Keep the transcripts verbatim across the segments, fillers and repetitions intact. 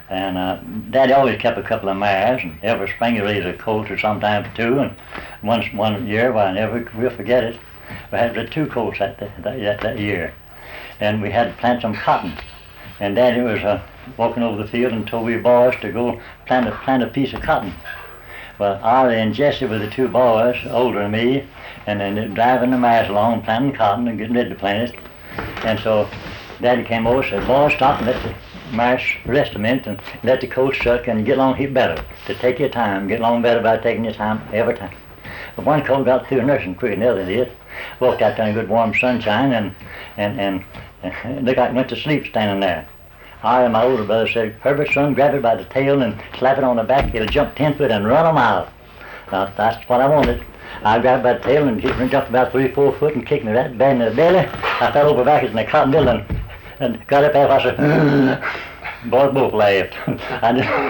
And uh, Daddy always kept a couple of mares, and every spring he raised a colt or sometimes two. And one one year, well, I never will forget it. We had the two colts that that, that that year, and we had to plant some cotton. And Daddy was uh, walking over the field and told we boys to go plant a plant a piece of cotton. Well, Ollie and Jesse were the two boys, older than me, and then they're driving the mares along, planting cotton and getting ready to plant it. And so Daddy came over and said, "Boys, stop and let the mares rest a minute and let the colt suck and get along here better. To take your time, get along better by taking your time every time." But one colt got through nursing quicker than the other did. Walked out there in good warm sunshine and and and, and looked like went to sleep standing there. I and my older brother said, "Herbert, son, grab it by the tail and slap it on the back. It'll jump ten foot and run a mile." Now, that's what I wanted. I grabbed by the tail and he jumped about three, four foot and kicked me right bad in the belly. I fell over backwards in the cotton mill and, and got up there. I said, boys both laughed. I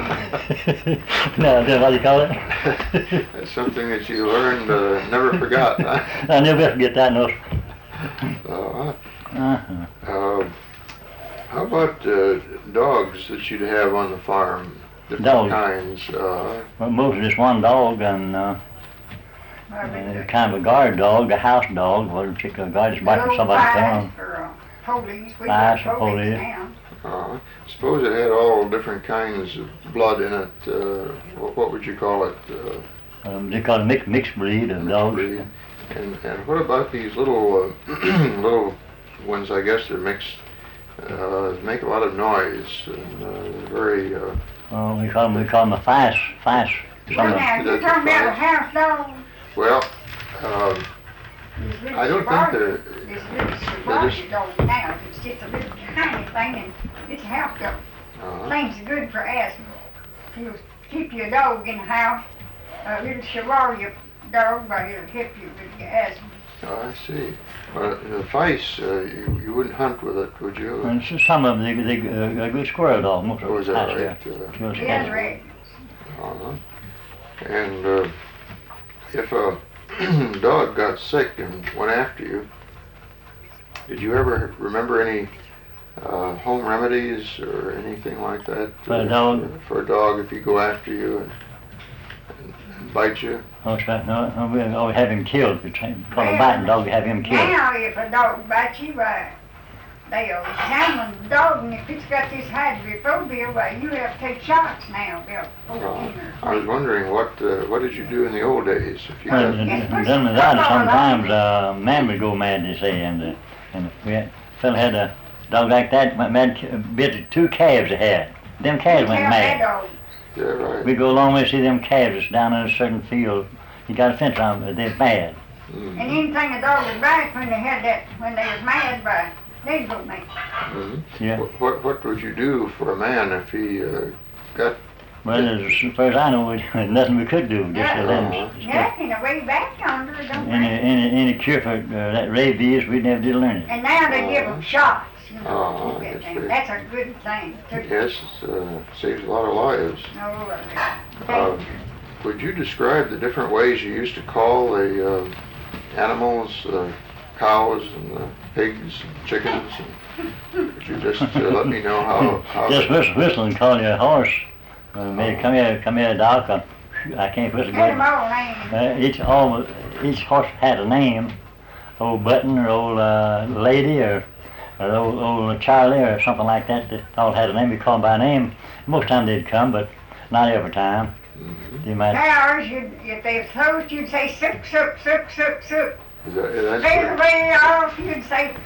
just, no, what do you call it? That's something that you learned, uh, never forgot, huh? I never forget that, no. Uh, Uh-huh. uh, how about uh, dogs that you'd have on the farm? Different Dogs? kinds. Uh, Well, most of just one dog, and uh, uh, kind of a guard dog, a house dog, wasn't a particular guard, just watching somebody come. Police, we Five got for police police. now. uh, suppose it had all different kinds of blood in it. Uh, what, what would you call it? Uh, Um, they call it mixed, mixed breed of dogs. breed. And, and what about these little uh, little ones? I guess they're mixed. Uh, make a lot of noise and uh, very. Uh, Oh, we call them, we call them a fast, fast. Well, Some of now, you're talking about a house dog. well, um, This little I don't think Chihuahua- they're. This little they're Chihuahua just- dog now, it's just a little tiny thing, and it's a house dog. Uh, Things are good for asthma. If you keep your dog in the house, a little Chihuahua dog, but it'll help you with your asthma. oh, I see. Well, the Feist, uh, you, you wouldn't hunt with it, would you? And so some of them, they, they, uh, a good squirrel dog, most of Or is them. that That's right? it. Uh, Just Yes, that. right. uh-huh. And uh, if a dog got sick and went after you, did you ever remember any uh, home remedies or anything like that? For a uh, dog? For, for a dog, if he go after you and, and, and bite you? Oh, that's right. No, no, we always have him killed. We try, call a biting dog, we have him killed. Now, if a dog bites you, uh, they'll examine the dog, and if it's got this hydrophobia, well, you have to take shots now. They'll Uh, fourteen or I was wondering, what uh, what did you do in the old days? If you Well, got, and, and done with that, sometimes uh, man would go mad, they say, and, uh, and we had, fella had a dog like that, went mad, bit two calves he had. Them calves went Tell that mad. dog. yeah, right. We go a long way to see them calves that's down in a certain field. You got a fence on them, they're bad. Mm-hmm. And anything a dog would bite when they had that, when they was mad, by they'd go mad. Mm-hmm. Yeah. What, what what would you do for a man if he uh, got? Well, as far as I know, we, nothing we could do, just to let Uh-huh. him. Jack in a way back yonder, don't Any, they? any, any cure for uh, that rabies, we never did learn it. And now they give them shots, you know, Uh-huh, to keep that that's thing. right. That's a good thing, too. Yes, it uh, saves a lot of lives. No, uh, Uh, would you describe the different ways you used to call the uh, animals, uh, cows and uh, pigs and chickens? And could you just uh, let me know how? how Just whistle, whistle and call you a horse. Uh, maybe come here, come here, Doc. Uh, I can't whistle Had good. them all named. Uh, each all, each horse had a name. Old Button or old uh, Lady or, or old, old Charlie or something like that. They all had a name. We called them by name. Most time they'd come, but not every time. Mhm. They might. Cows, you'd, if they was close, you'd say sook, sook, sook, sook, sook. Is that, that's They right. were way off, you'd say,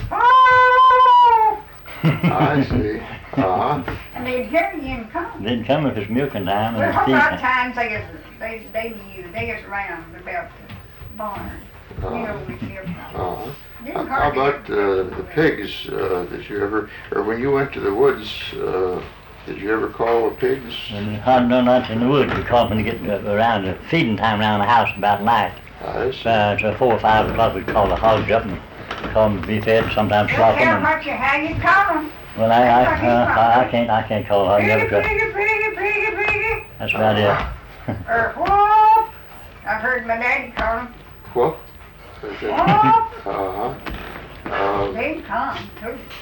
oh! I see. Uh-huh. And they'd hear you and come. They'd come if it's milking time But and a it's whole lot of feeding. times they, was- they, they knew, they was around about the barn. You know, we kept them. Uh-huh. Didn't How hardly about uh, ever- the pigs? Uh, did you ever, or when you went to the woods, uh, did you ever call the pigs? And hard done nuts in the woods. We called when they get uh, around the feeding time around the house about night. I see. Uh, so four or five o'clock we'd call the hogs up and call them to be fed, sometimes Well, slop tell them. And, what you, how you call them. well, I, I, uh, I, I can't, I can't call hogs. Piggy, Never could. piggy, piggy, piggy, piggy. That's about it. Or whoop. I've heard my daddy call them. What? Is it- Whoop. Uh-huh. Um, They'd come, too.